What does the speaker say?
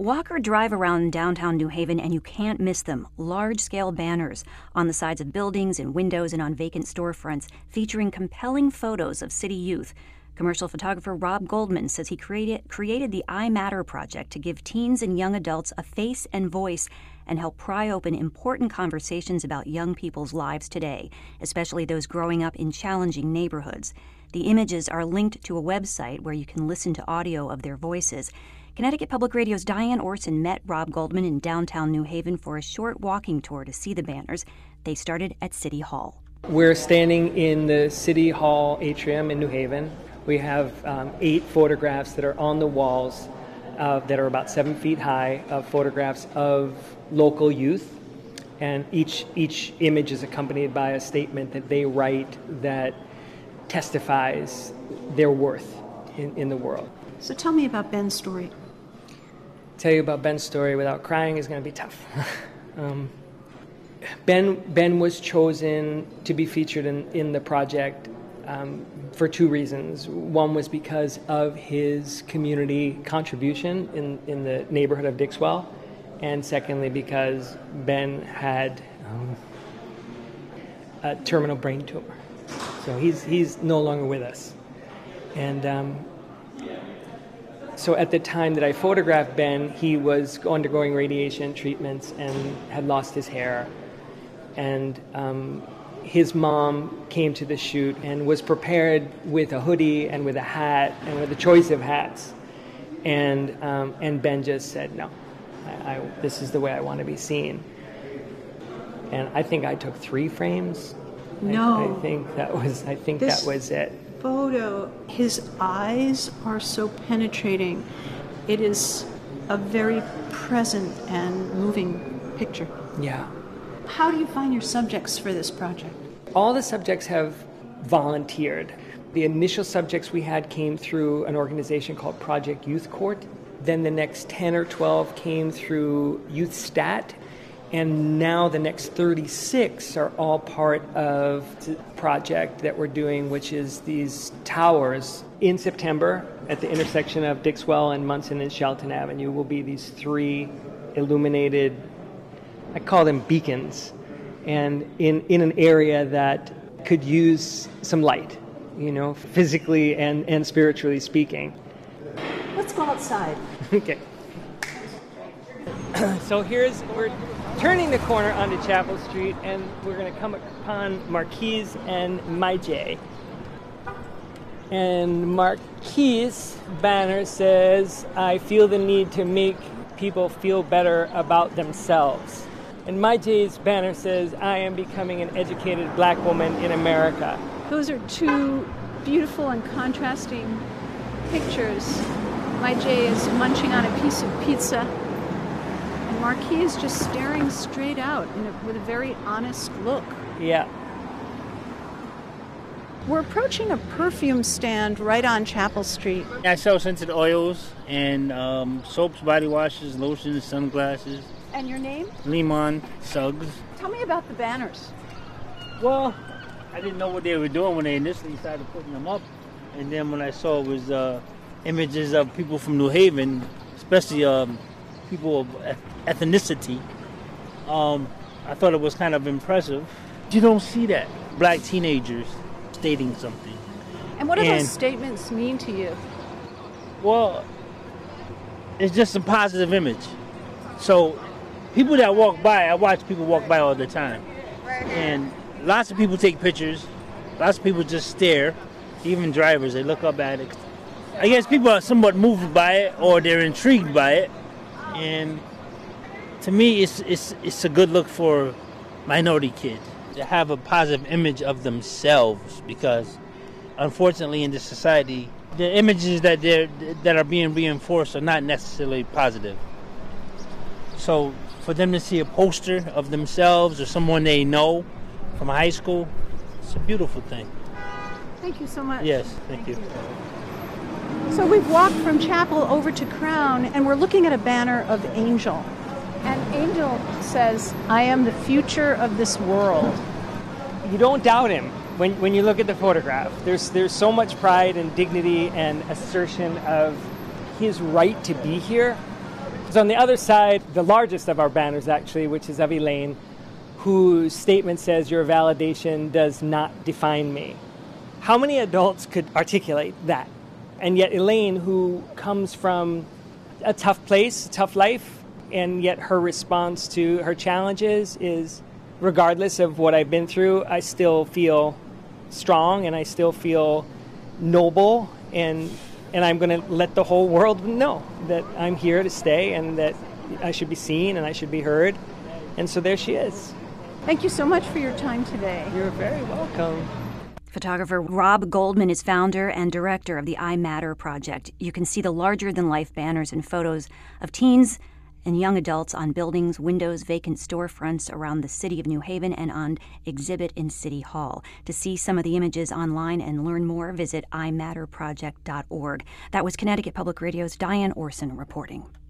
Walk or drive around downtown New Haven and you can't miss them. Large-scale banners on the sides of buildings and windows and on vacant storefronts featuring compelling photos of city youth. Commercial photographer Rob Goldman says he created the I Matter Project to give teens and young adults a face and voice and help pry open important conversations about young people's lives today, especially those growing up in challenging neighborhoods. The images are linked to a website where you can listen to audio of their voices. Connecticut Public Radio's Diane Orson met Rob Goldman in downtown New Haven for a short walking tour to see the banners. They started at City Hall. We're standing in the City Hall atrium in New Haven. We have 8 photographs that are on the walls that are about 7 feet high, of photographs of local youth. And each image is accompanied by a statement that they write that testifies their worth in the world. So tell me about Ben's story. Tell you about Ben's story without crying is going to be tough. Ben was chosen to be featured in the project for 2 reasons. One was because of his community contribution in the neighborhood of Dixwell, and secondly because Ben had a terminal brain tumor. So he's no longer with us. And so at the time that I photographed Ben, he was undergoing radiation treatments and had lost his hair. And his mom came to the shoot and was prepared with a hoodie and with a hat and with a choice of hats. And Ben just said, no, this is the way I want to be seen. And I think I took 3 frames. No. I think that was it. Photo, his eyes are so penetrating. It is a very present and moving picture. Yeah. How do you find your subjects for this project? All the subjects have volunteered. The initial subjects we had came through an organization called Project Youth Court. Then the next 10 or 12 came through Youth Stat. And now the next 36 are all part of the project that we're doing, which is these towers. In September, at the intersection of Dixwell and Munson and Shelton Avenue, will be these 3 illuminated, I call them beacons, and in an area that could use some light, physically and spiritually speaking. Let's go outside. Okay. So we're turning the corner onto Chapel Street, and we're going to come upon Marquise and My J. And Marquise' banner says, I feel the need to make people feel better about themselves. And My J's banner says, I am becoming an educated black woman in America. Those are 2 beautiful and contrasting pictures. My J is munching on a piece of pizza. Marquis is just staring straight out with a very honest look. Yeah. We're approaching a perfume stand right on Chapel Street. I sell scented oils and soaps, body washes, lotions, sunglasses. And your name? Limon Suggs. Tell me about the banners. Well, I didn't know what they were doing when they initially started putting them up. And then when I saw it was images of people from New Haven, especially people of ethnicity, I thought it was kind of impressive. You don't see that. Black teenagers stating something. And what do those statements mean to you? Well, it's just a positive image. So people that walk by, I watch people walk by all the time. And lots of people take pictures. Lots of people just stare. Even drivers, they look up at it. I guess people are somewhat moved by it or they're intrigued by it. And to me, it's a good look for minority kids to have a positive image of themselves, because unfortunately in this society, the images that are being reinforced are not necessarily positive. So for them to see a poster of themselves or someone they know from high school, it's a beautiful thing. Thank you so much. Yes, thank you. So we've walked from Chapel over to Crown, and we're looking at a banner of Angel. And Angel says, I am the future of this world. You don't doubt him when you look at the photograph. There's so much pride and dignity and assertion of his right to be here. So on the other side, the largest of our banners actually, which is of Elaine, whose statement says, "Your validation does not define me." How many adults could articulate that? And yet Elaine, who comes from a tough place, a tough life, and yet her response to her challenges is, regardless of what I've been through, I still feel strong and I still feel noble, and I'm going to let the whole world know that I'm here to stay and that I should be seen and I should be heard. And so there she is. Thank you so much for your time today. You're very welcome. Photographer Rob Goldman is founder and director of the I Matter project. You can see the larger-than-life banners and photos of teens and young adults on buildings, windows, vacant storefronts around the city of New Haven, and on exhibit in City Hall. To see some of the images online and learn more, visit imatterproject.org. That was Connecticut Public Radio's Diane Orson reporting.